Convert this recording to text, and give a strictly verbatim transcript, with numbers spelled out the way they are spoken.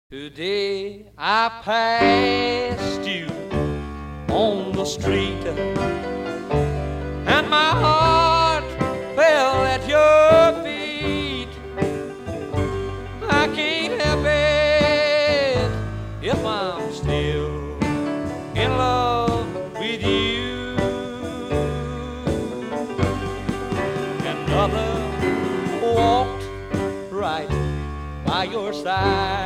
Today I passed you on the street, and my heart fell at your feet. I can't help it if I'm still in love with you. Another walked right by your side,